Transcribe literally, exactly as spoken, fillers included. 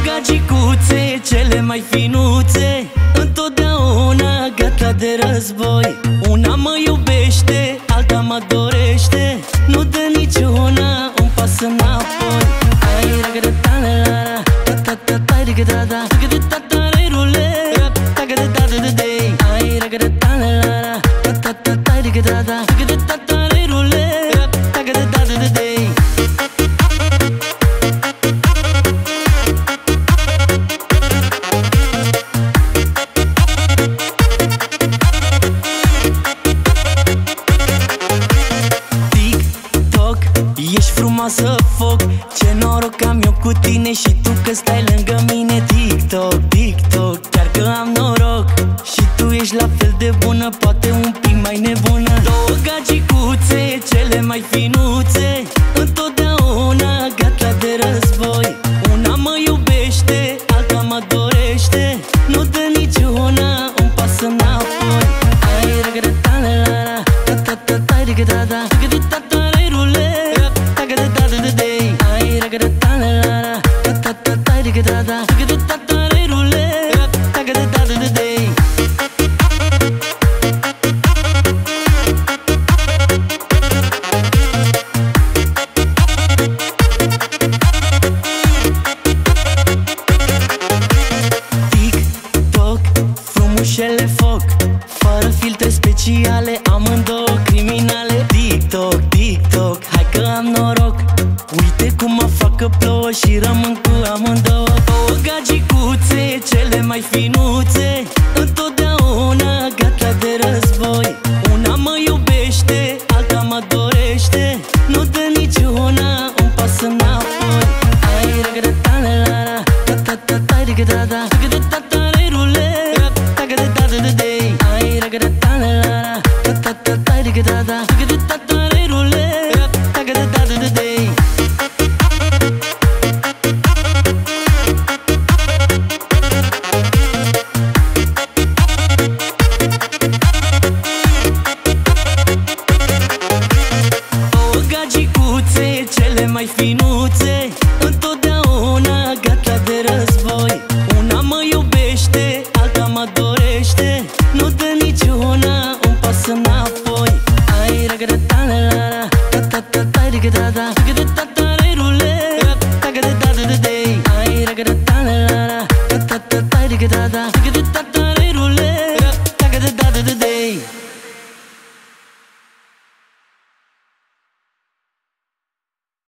gagicuțe, cele mai finuțe, întotdeauna gata de război. Una mă iubește, alta mă dorește, nu dă niciuna un pas înapoi. Ai ragă-de-ta-la-la-la, ta-ta-ta-ta-rigă-da-da, rigă-de-ta-ta-re-rule, ta-gă-de-da-da-da-dei. Ai ragă-de-ta-la-la-la, ta-ta-ta-ta-rigă-da-da, rigă-de-ta-ta-re-rule, ta-gă-de-da-da-da-dei. Ești frumoasă foc, ce noroc am eu cu tine și tu că stai lângă mine. TikTok, TikTok, chiar că am noroc și tu ești la fel de bună, poate un pic mai nebună. Două gagicuțe, cele mai finuțe, întotdeauna gata de război. Una mă iubește, alta mă dorește, nu dă niciuna un pas înapoi. Ai ragă-de-ta-la-la-la, ta-ta-ta-ta-rigă-da-da, rigă-de-ta-ta-re-rule, ta-gă-de-da-da-da-dei. Ai ragă-de-ta-la-la-la, ta-ta-ta-ta-rigă-da-da, rigă-de-ta-ta-re-rule, ta-gă-de-da-da-da-dei. TikTok, frumușele foc, fără filtre speciale, amândouă criminale. TikTok, TikTok, hai că am noroc, uite cum mă fac că plouă și rămân cu amândouă. Două gagicuțe, cele mai finuțe, întotdeauna gata de război. Una mă iubește, alta mă dorește, nu dă niciuna un pas înapoi. Ai ragă-de-ta-la-la-la, ta-ta-ta-ta-rigă-da-da, rigă-de-ta-ta-re-rule, ta-gă-de-da-da-da-dei. Ai ragă-de-ta-la-la-la, ta-ta-ta-ta-rigă-da-da, rigă-de-ta-ta-re-rule, ta-gă-de-da-da-da-dei. Două gagicuțe, cele mai finuțe, întotdeauna gata de război. Una mă iubește, alta mă dorește, nu dă niciuna un pas înapoi. Ai ragă-de-ta-la-la-la, ta-ta-ta-ta-rigă-da-da, rigă-de-ta-ta-re-rule, ta-gă-de-da-da-da-dei. Ai ragă-de-ta-la-la-la, ta-ta-ta-ta-rigă-da-da, rigă-de-ta-ta